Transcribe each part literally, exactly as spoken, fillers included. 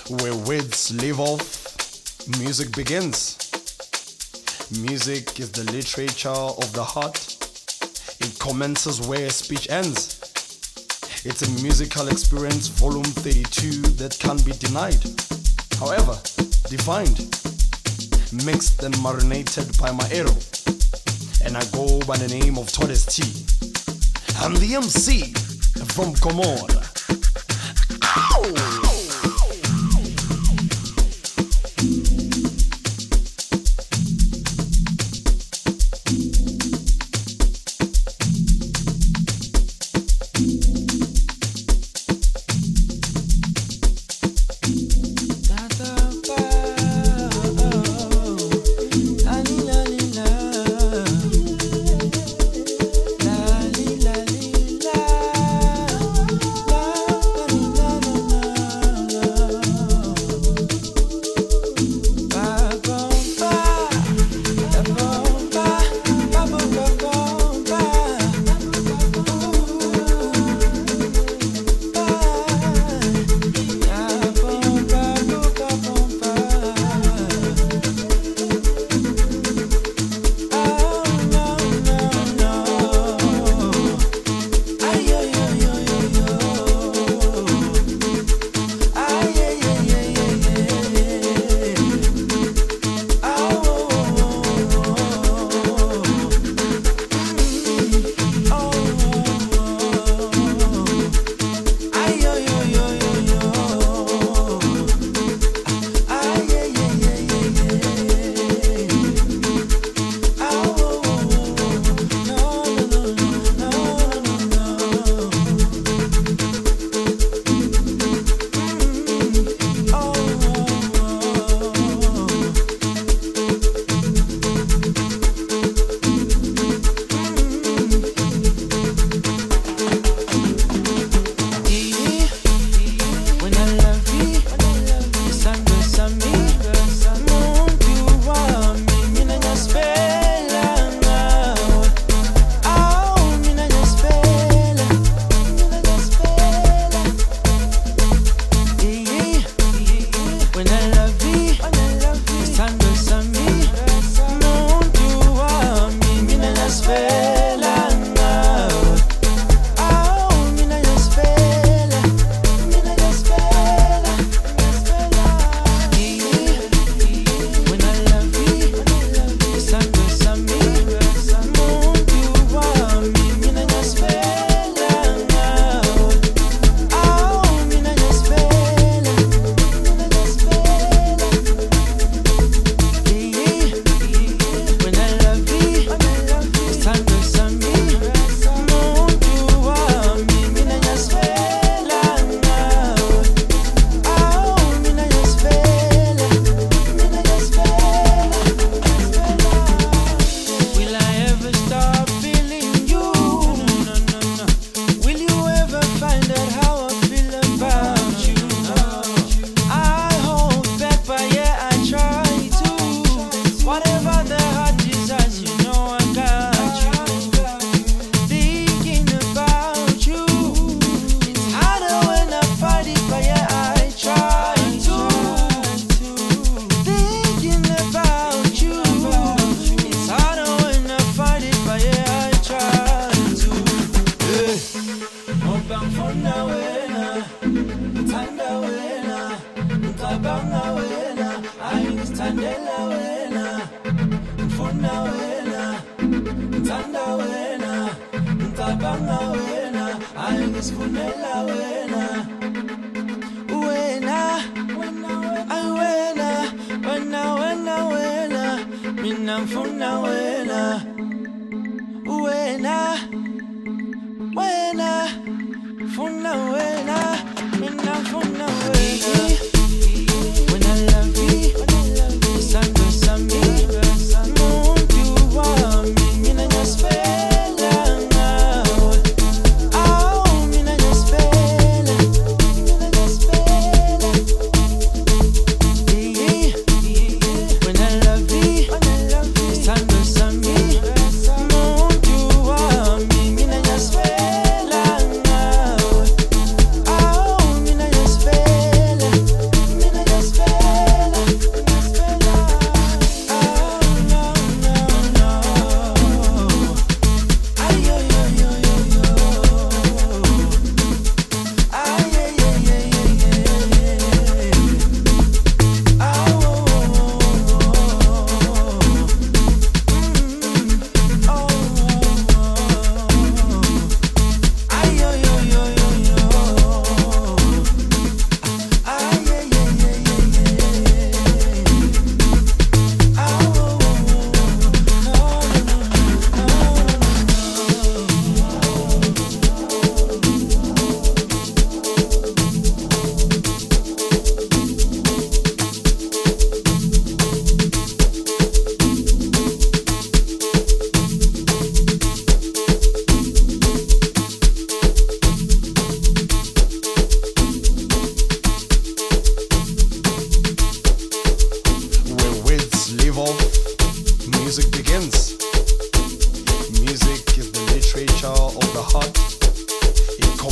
Where words leave off, music begins. Music is the literature of the heart. It commences where speech ends. It's a musical experience, volume thirty-two, that can't be denied. However, defined, mixed and marinated by my arrow. And I go by the name of Todes T. I'm the M C from Comora. Ow!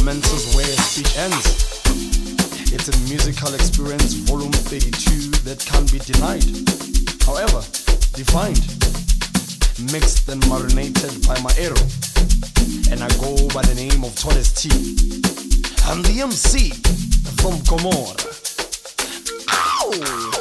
commences where speech ends. It's a musical experience, volume thirty-two, that can't be denied. However, defined, mixed and marinated by my arrow. And I go by the name of Todes T. I'm the M C from Comora. Ow!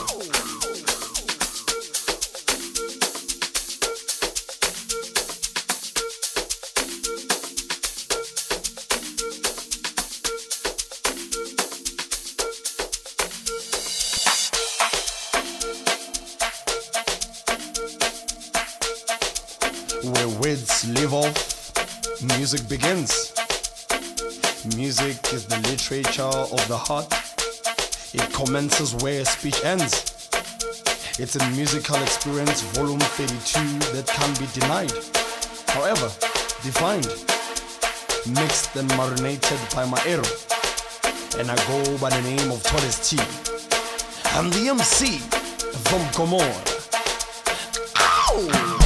Where words live off, music begins. Music is the literature of the heart. It commences where speech ends. It's a musical experience, volume thirty-two, that can't be denied. However, defined, mixed and marinated by my arrow. And I go by the name of Todes T. I'm the M C from Comora. Ow!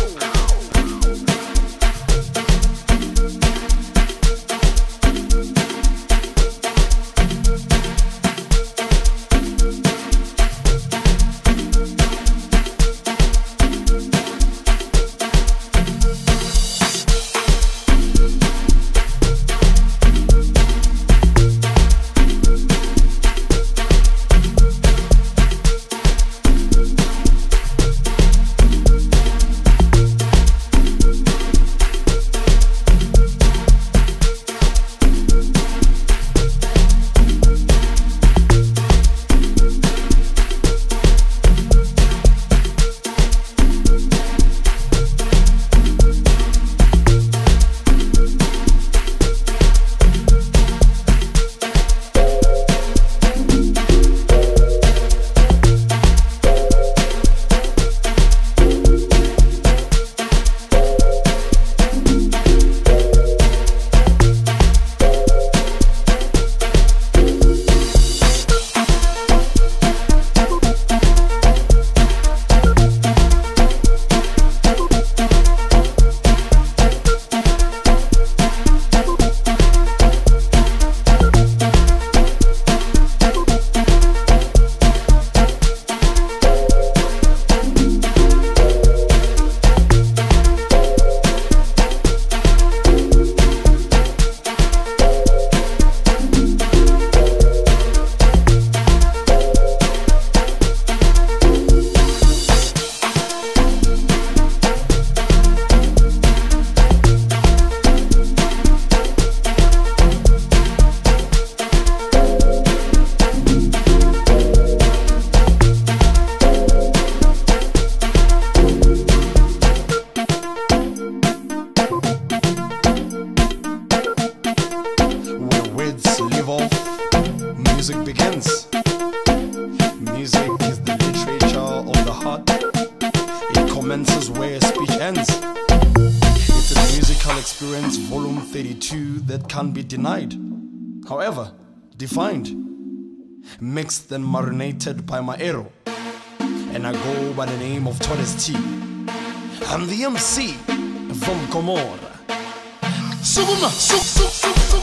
Music begins. Music is the literature of the heart. It commences where speech ends. It's a musical experience, volume thirty-two, that can't be denied. However, defined, mixed and marinated by my arrow. And I go by the name of Todes T. I'm the M C from Comora. Suguma, sug, sug, sug, sug.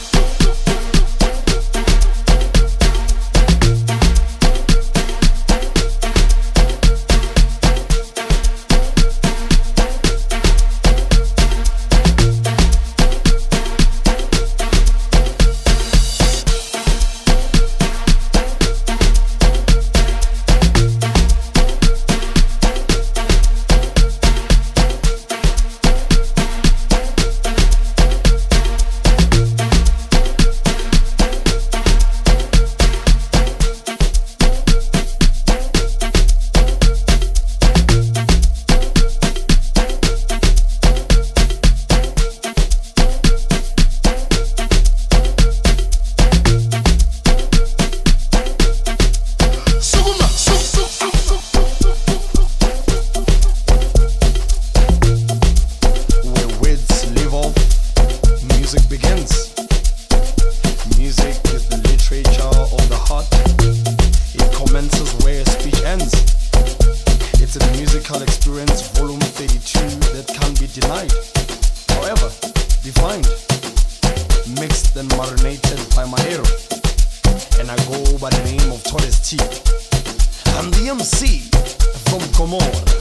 Experience, volume thirty-two, that can't be denied. However, defined, mixed then marinated by my arrow. And I go by the name of Torres T. I'm the M C from Comor.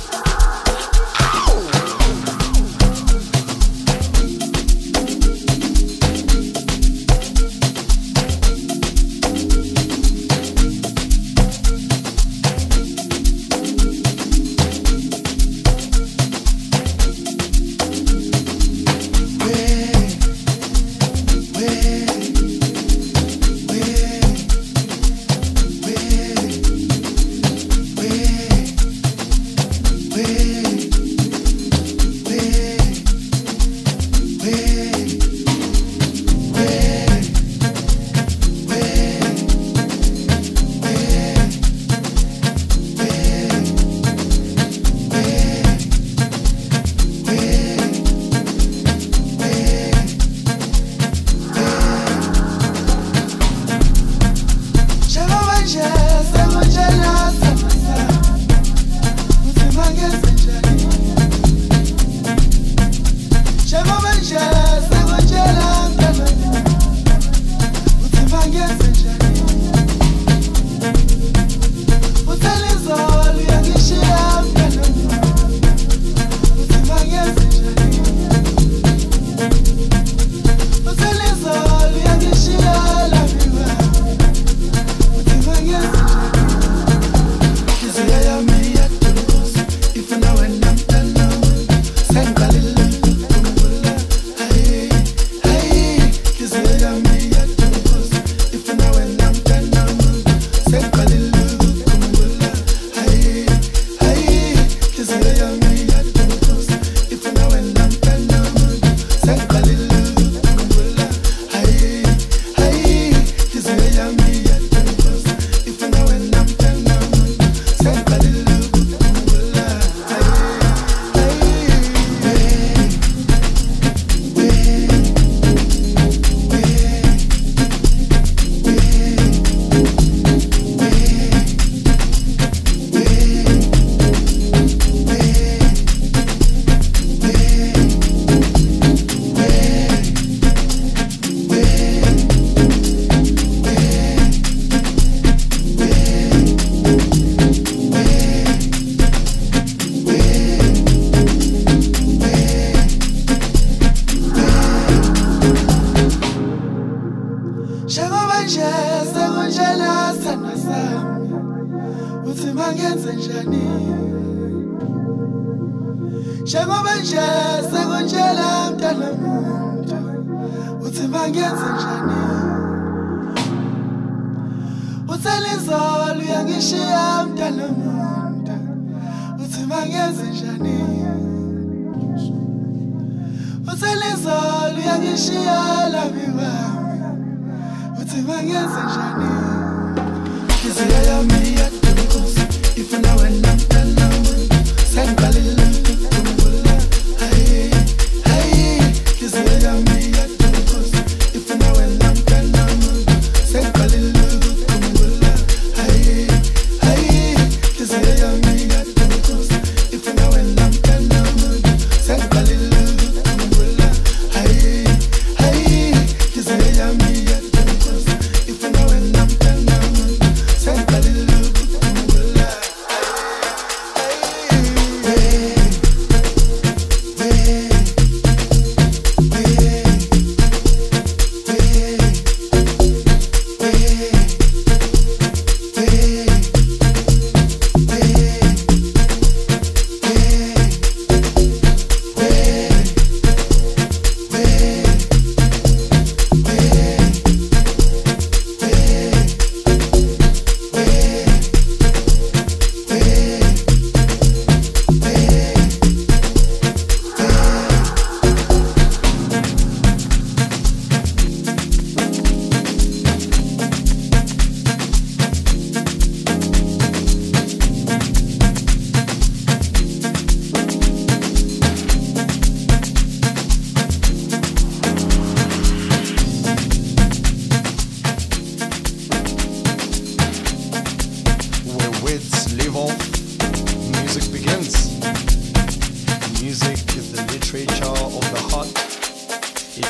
If you know when I'm done, I'm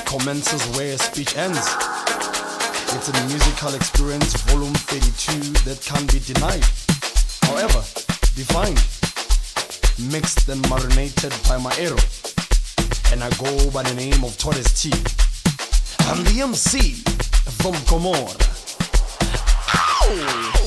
commences where speech ends. It's a musical experience, volume thirty-two, that can't be denied. However, defined, mixed and marinated by my arrow. And I go by the name of Torres T. I'm the M C from Comora. Ow!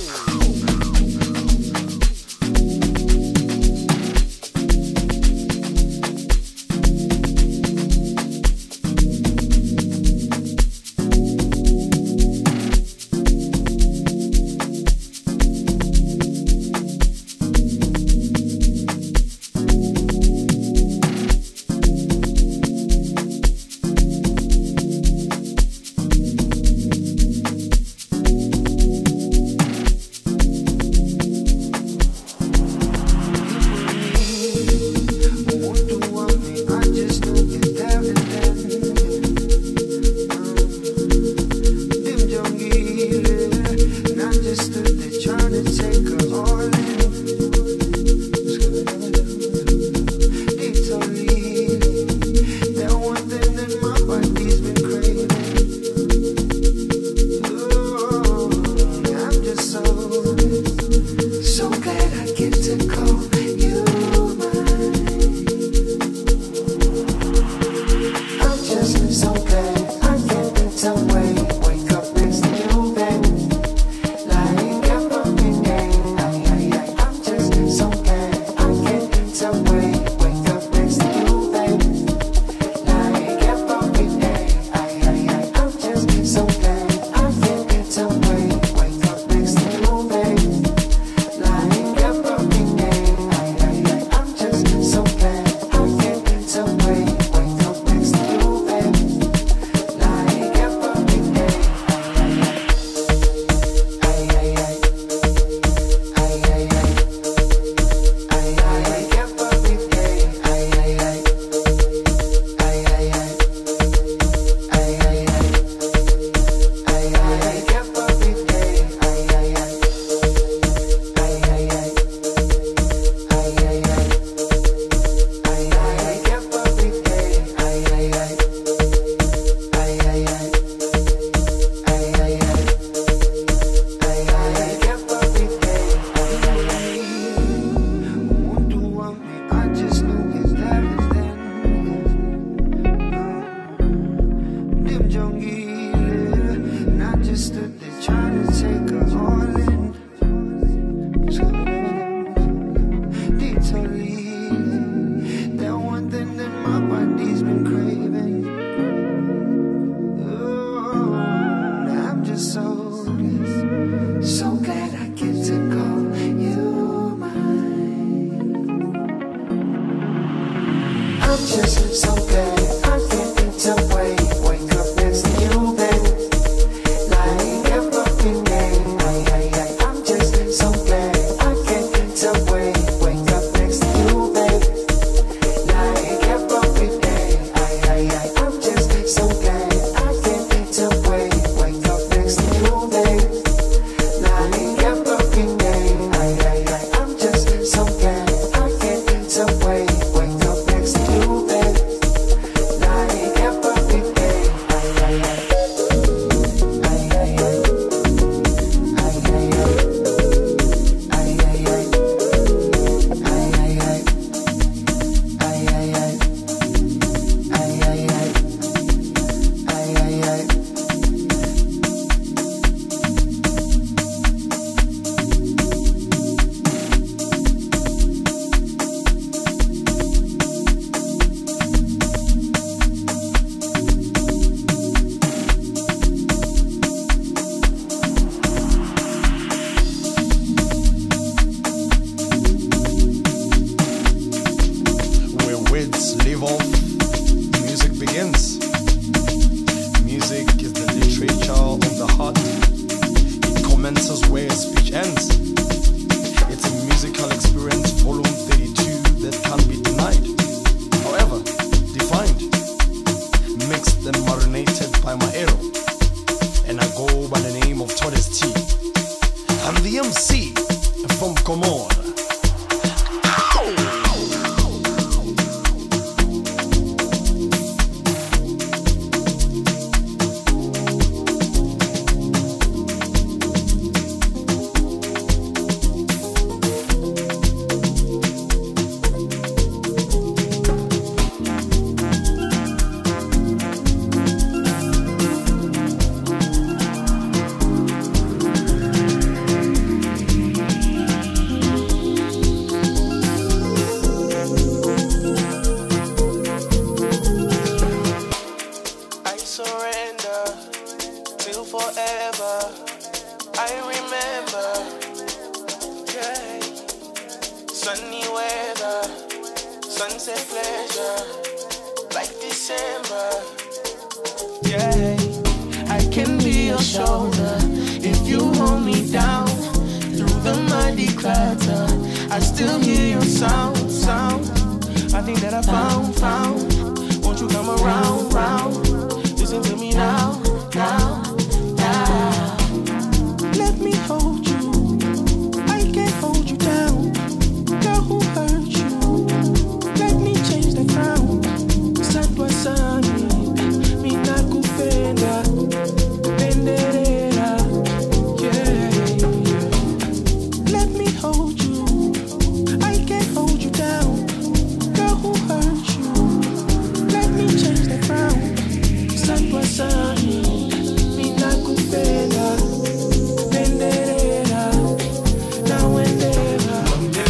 surrender till forever. I remember, yeah. Sunny weather, sunset pleasure, like December, yeah. I can be your shoulder if you hold me down through the muddy clutter. I still hear your sound, sound. I think that I found, found. Won't you come around, round? Listen to me now, now, now. Let me hold you. I can't hold you down. Girl, who hurt you? Let me change the crown. Sad was sunny. Me not kupenda. Penderera. Yeah, yeah. Let me hold you. I can't hold you down. Girl, who hurt you? Let me change the crown. Sad was sunny. Me not kupenda. Penderera. Now and ever.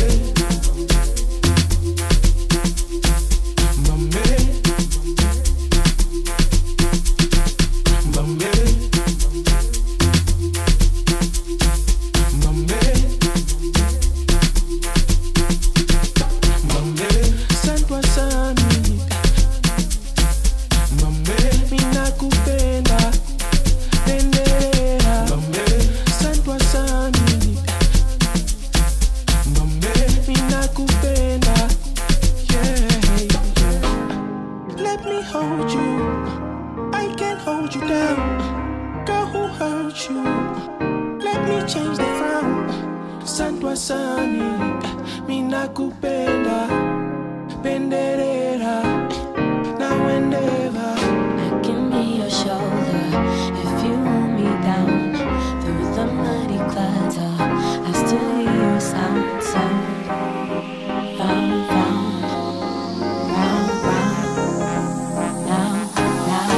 Let me hold you. I can't hold you down. Girl, who hurt you? Let me change the frown. Sandwa sani, mi nakupenda. Penderera, now and ever. I can be your shoulder if you hold me down through the muddy clutter. I still hear your sound, sound. Round, round, round, round. Now, now,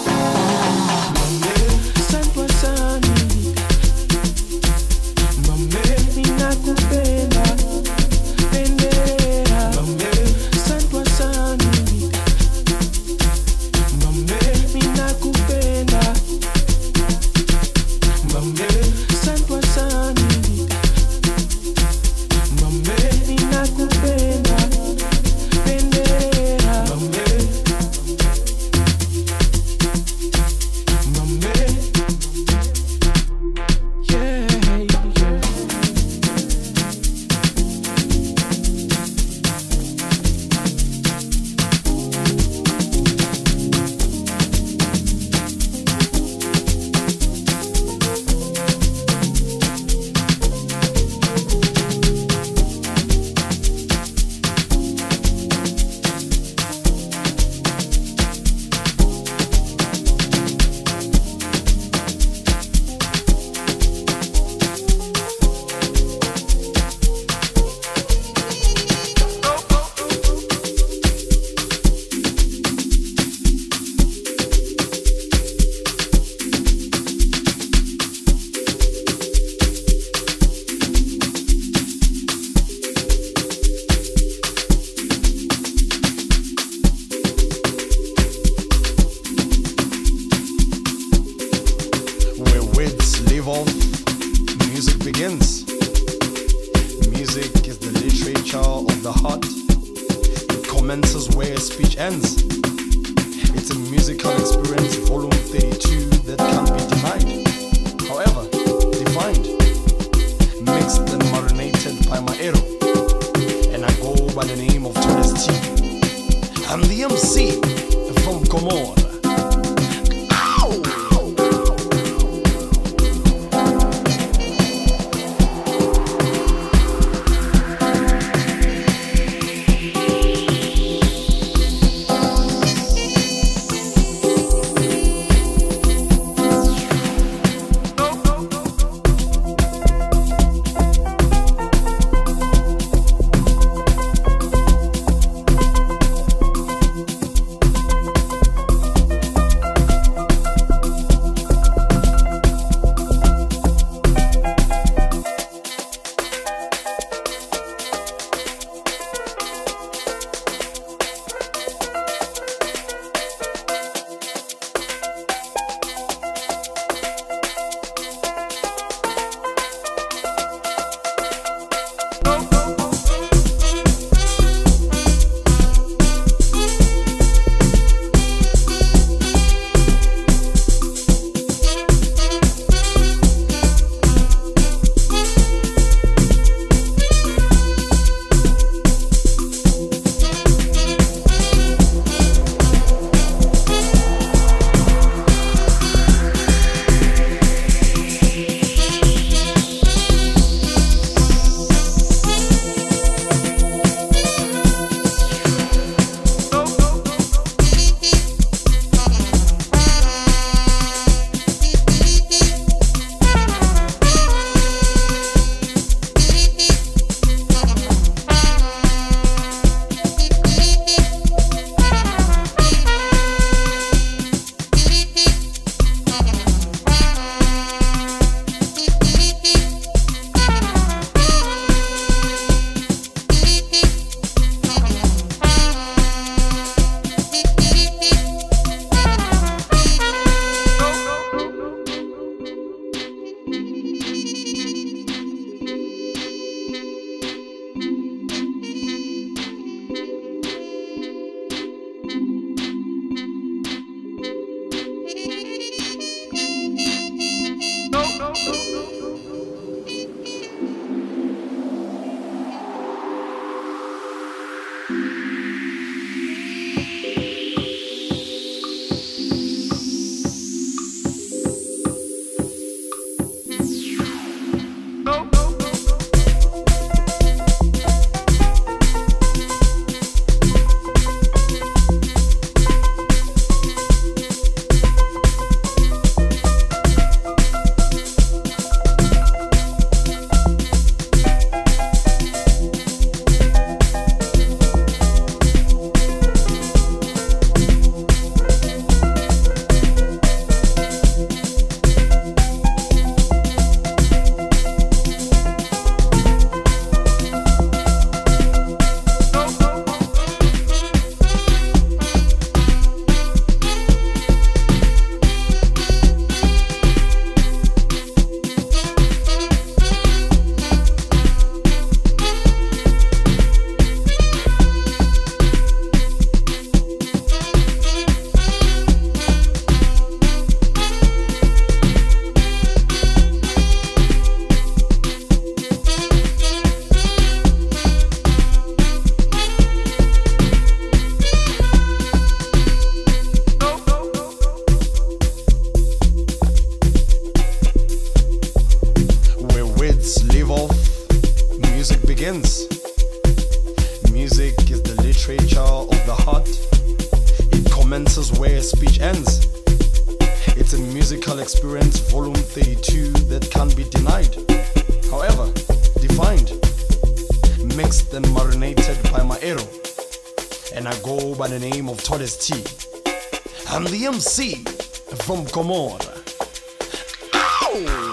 now. Sandwa sani, mi nakupenda. Penderera, Sandwa sani, mi nakupenda. Sandwa sani, mi nakupenda. Penderera, yeah, yeah. Where words live off, music begins. Music is the literature of the heart. It commences where speech ends. It's a musical experience, volume thirty-two, that can't be denied. However, defined, mixed and marinated by Maero. And I go by the name of Thomas T. I'm the M C from Comor. begins. Music is the literature of the heart. It commences where speech ends. It's a musical experience, volume thirty-two, that can't be denied. However, defined, mixed and marinated by my arrow. And I go by the name of Todd's T. I'm the M C from Comora. Ow!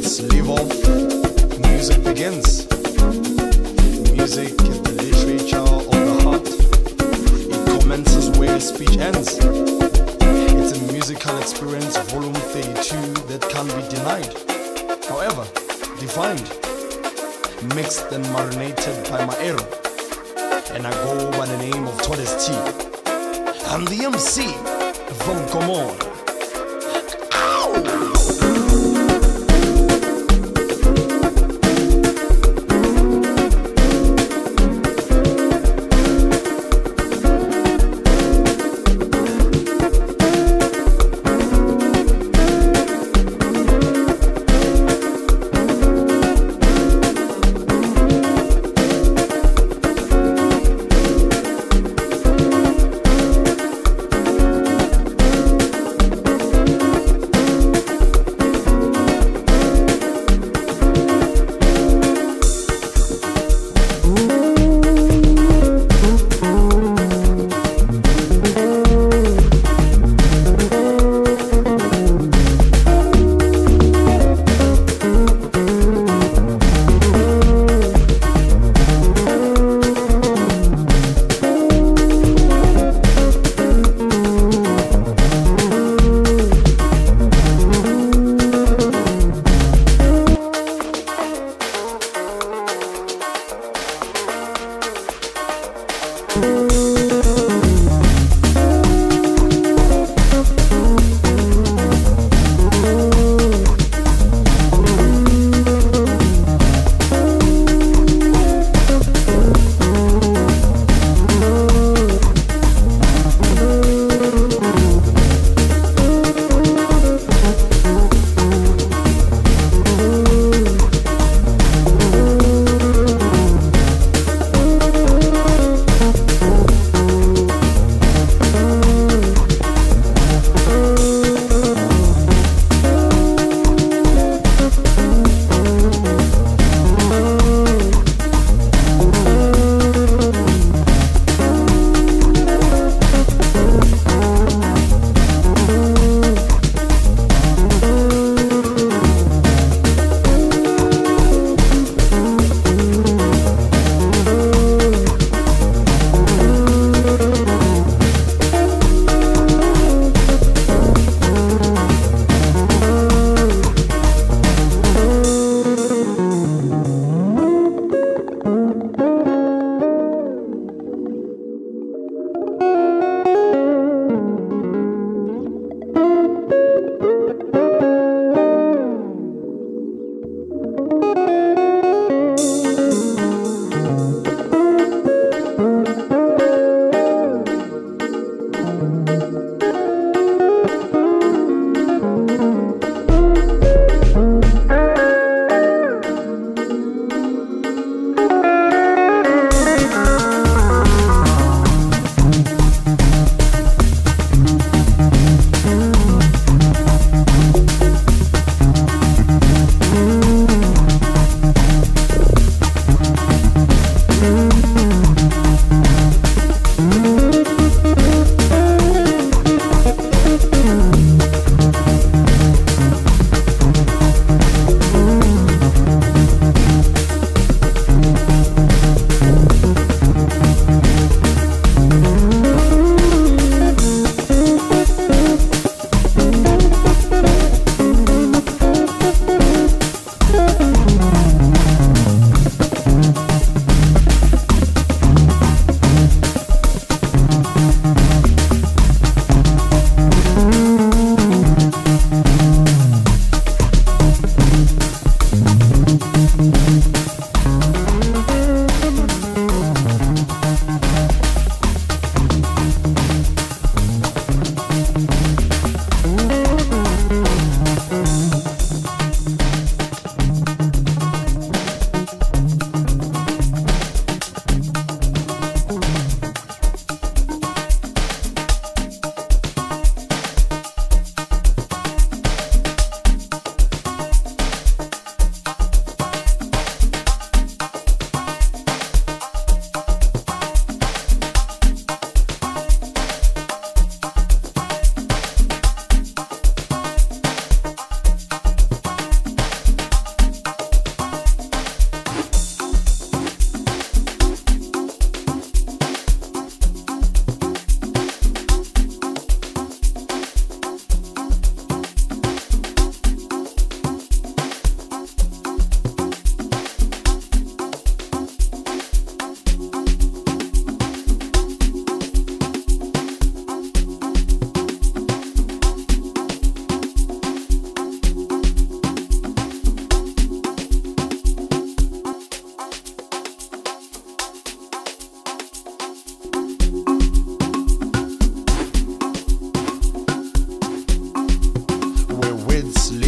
Let's leave off. Music begins. Music is the literature of the heart. It commences where speech ends. It's a musical experience, volume thirty-two, that can't be denied. However, defined, mixed and marinated by my arrow. And I go by the name of Todes T. I'm the M C from Comor.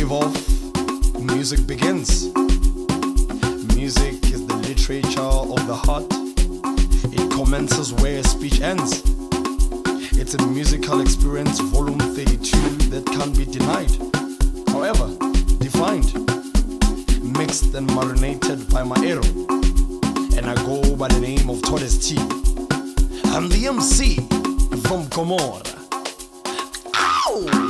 leave off, music begins. Music is the literature of the heart. It commences where speech ends. It's a musical experience, volume thirty-two, that can't be denied. However, defined, mixed and marinated by my arrow. And I go by the name of Torres T. I'm the M C from Comora. Ow!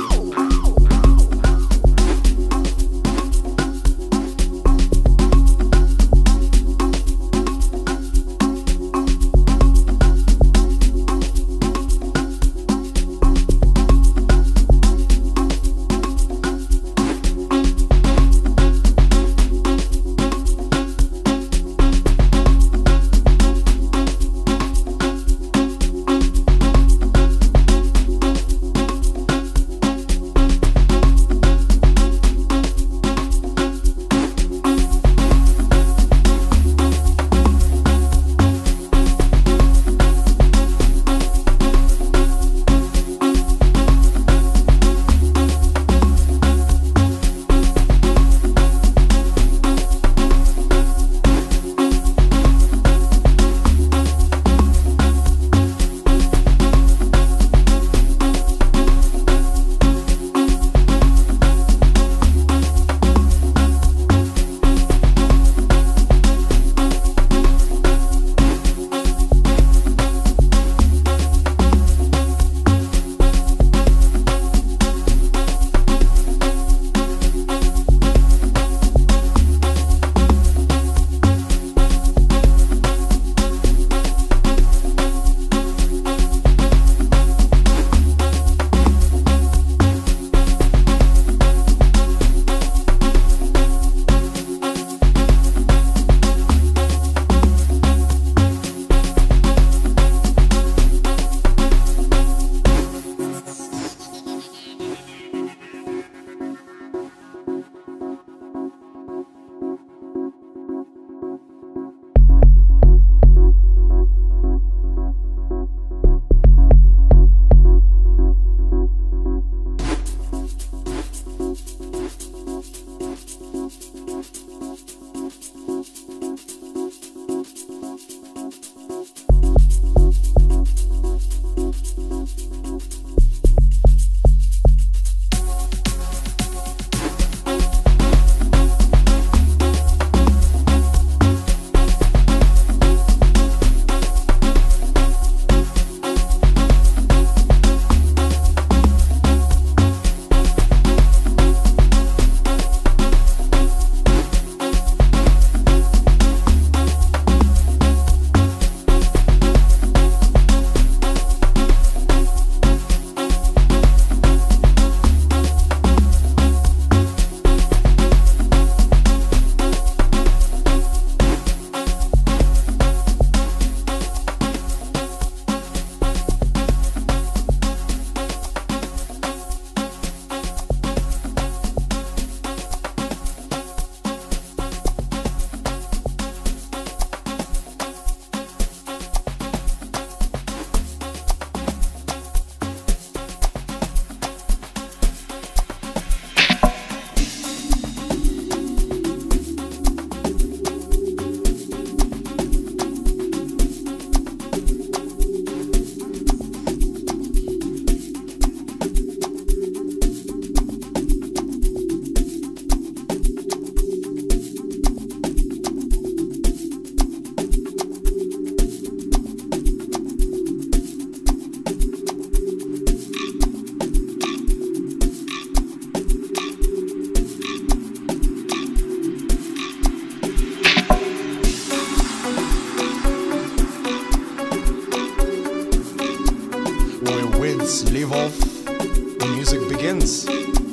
Leave off, music begins.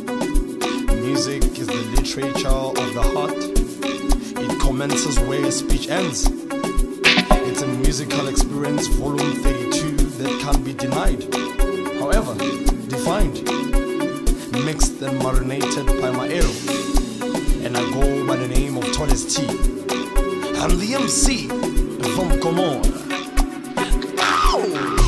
Music is the literature of the heart. It commences where speech ends. It's a musical experience, volume thirty-two, that can't be denied. However, defined, mixed and marinated by my arrow. And I go by the name of Torres T. I'm the M C from Comora. Ow!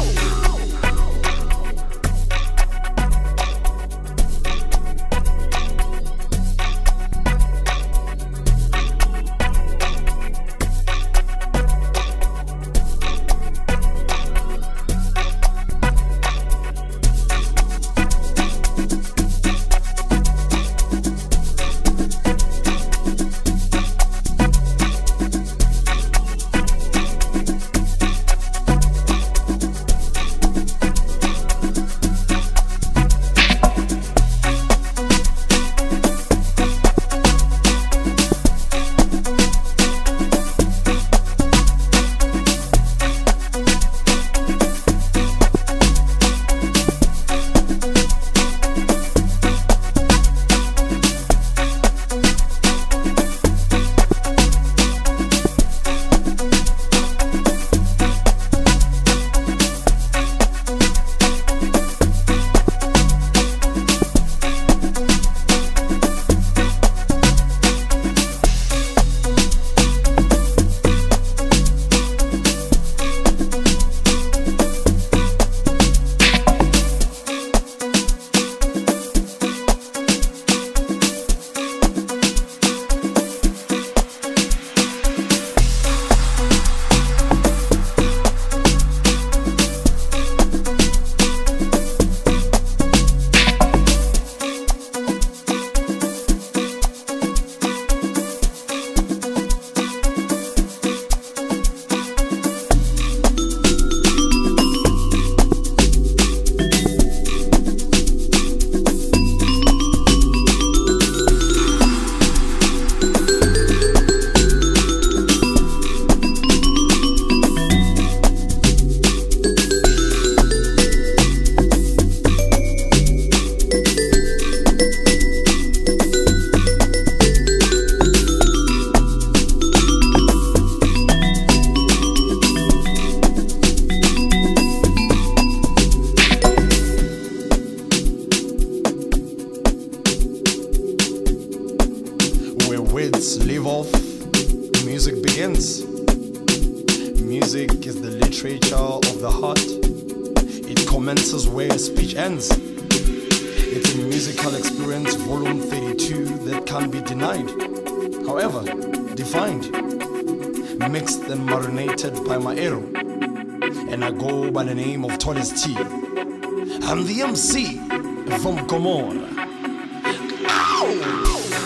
words leave off, music begins. Music is the literature of the heart. It commences where speech ends. It's a musical experience, volume thirty-two, that can't be denied. However, defined, mixed and marinated by my arrow. And I go by the name of Tallest T. I'm the M C from Gomorrah. Ow!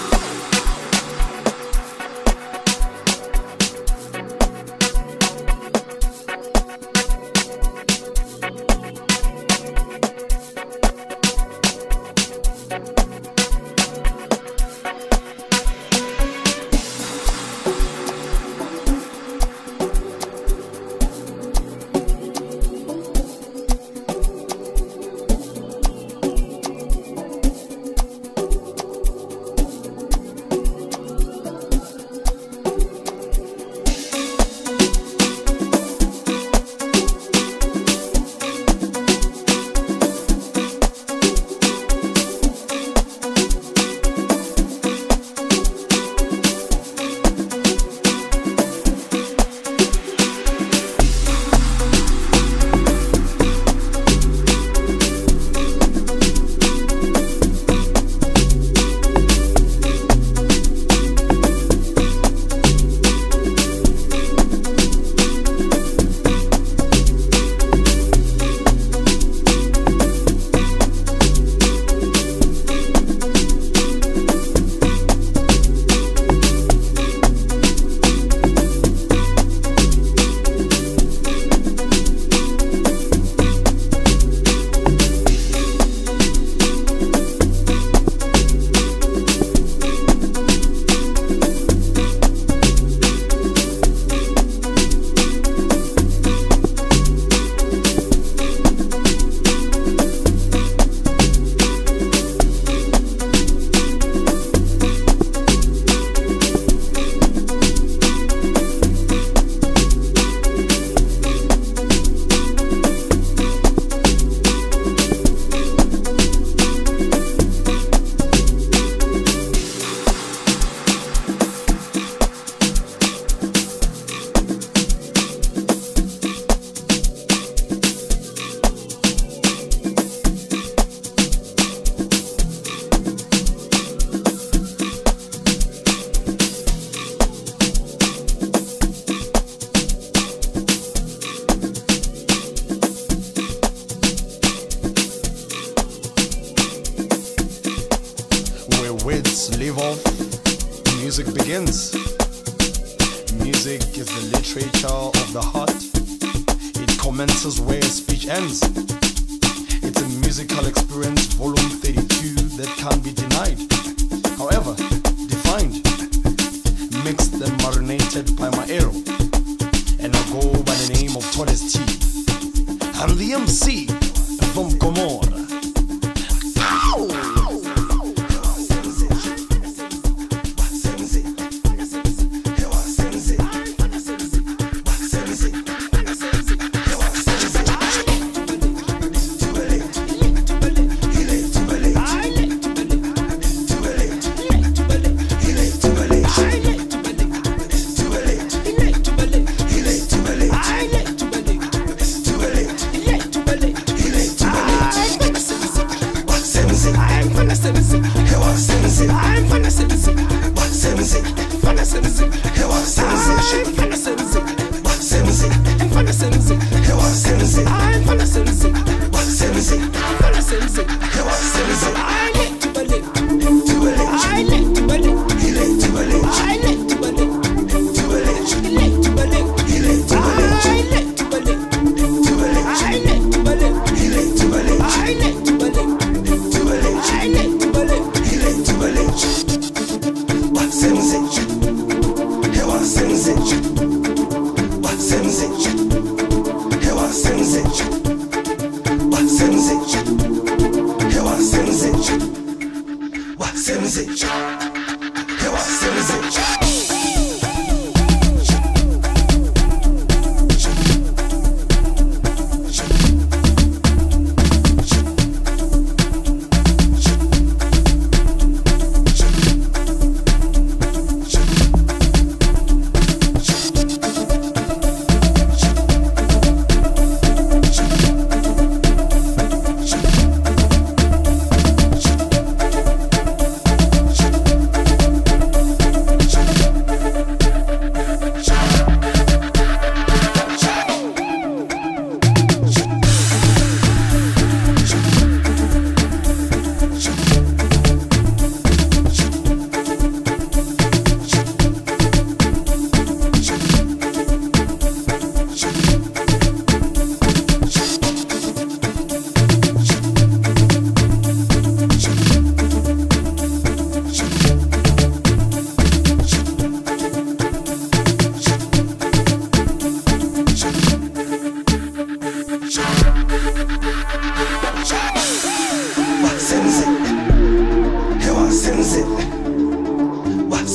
Leave off, music begins. Music is the literature of the heart. It commences where speech ends. It's a musical experience, volume thirty-two, that can't be denied. However, defined, mixed and marinated by my arrow. And I go by the name of Tallest T. I'm the M C from Gomorrah. Ow!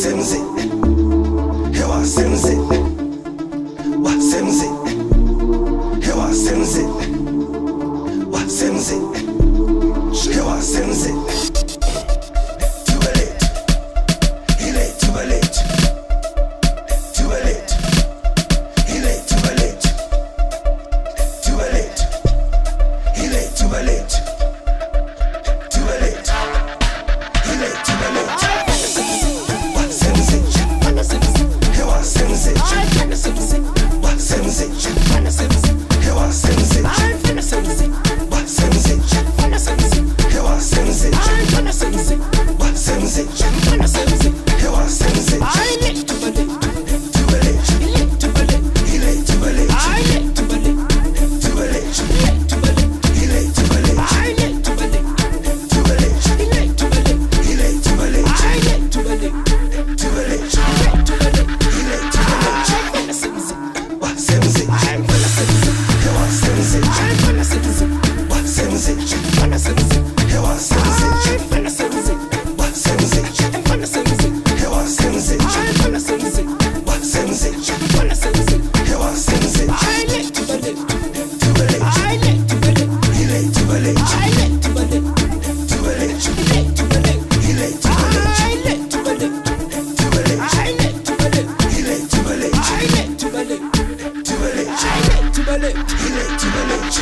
wasemze he wasemze wasemze he wasemze wasemze he wasemze too late he late too late too late he late too late too late he late too late too late he late too late wasemze he wasemze wasemze he wasemze wasemze he wasemze wasemze he wasemze too late he late too late too late he late too late too late he late too late too late he late too late wasemze he wasemze wasemze he wasemze wasemze he wasemze wasemze he wasemze too late he late too late too late he late too late too late he late too late too late he late too late.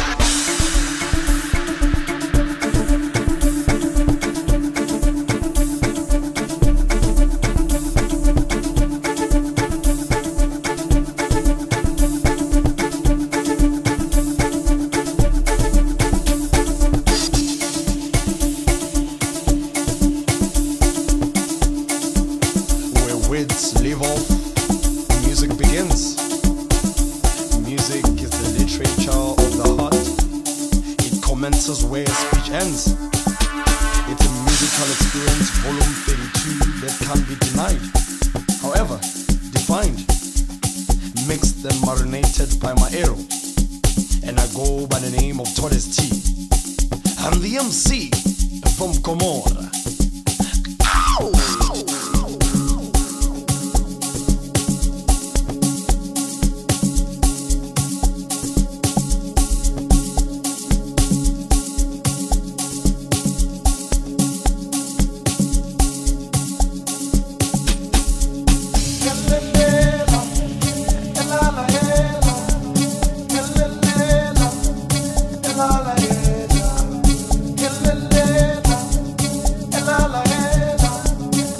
Where words leave off, music begins. Music is the literature of the heart. It commences where speech ends. It's a musical experience, volume thirty-two, that can't be denied. However, defined, mixed and marinated by my arrow. And I go by the name of Torres T. I'm the M C from Comora. Ow! La la la la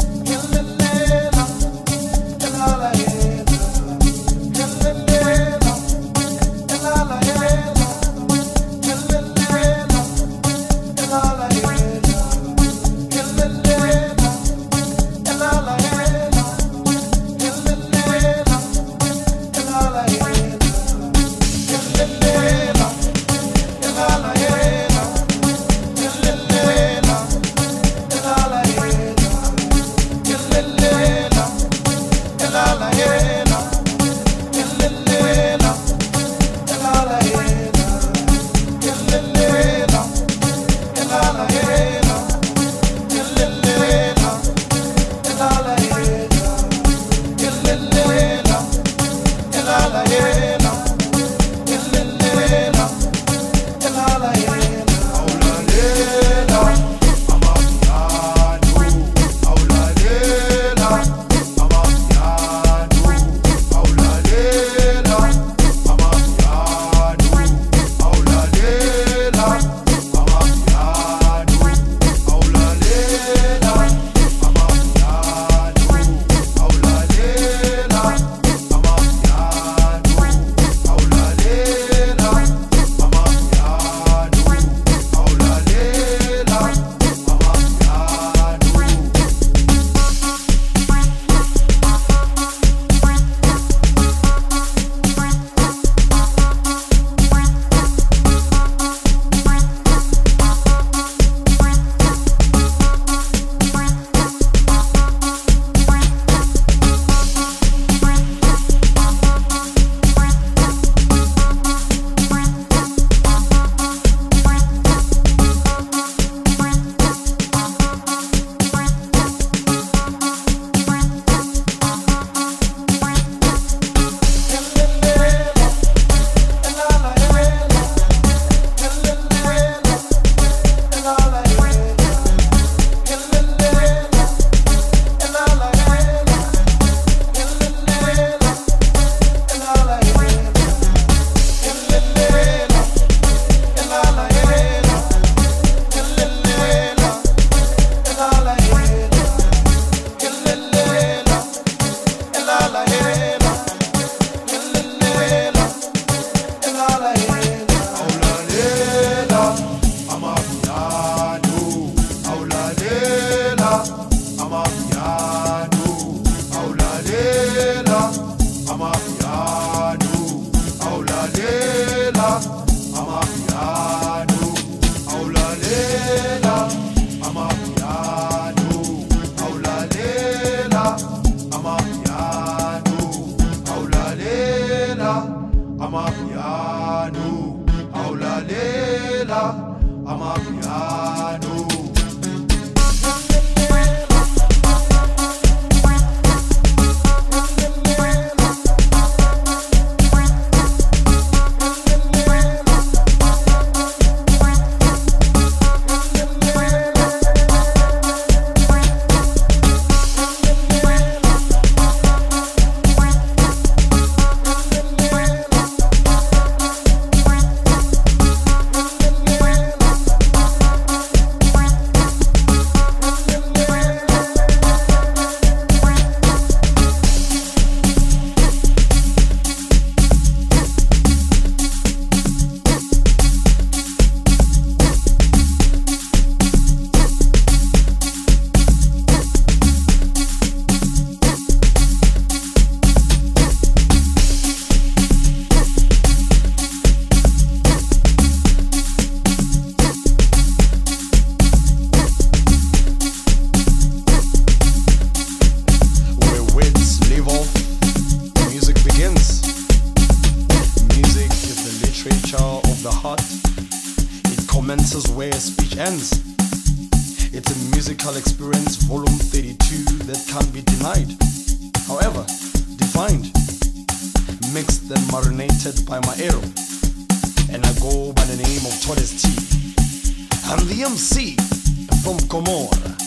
ends. It's a musical experience, volume thirty-two, that can't be denied. However, defined, mixed and marinated by my arrow. And I go by the name of Todes T. I'm the M C from Comora.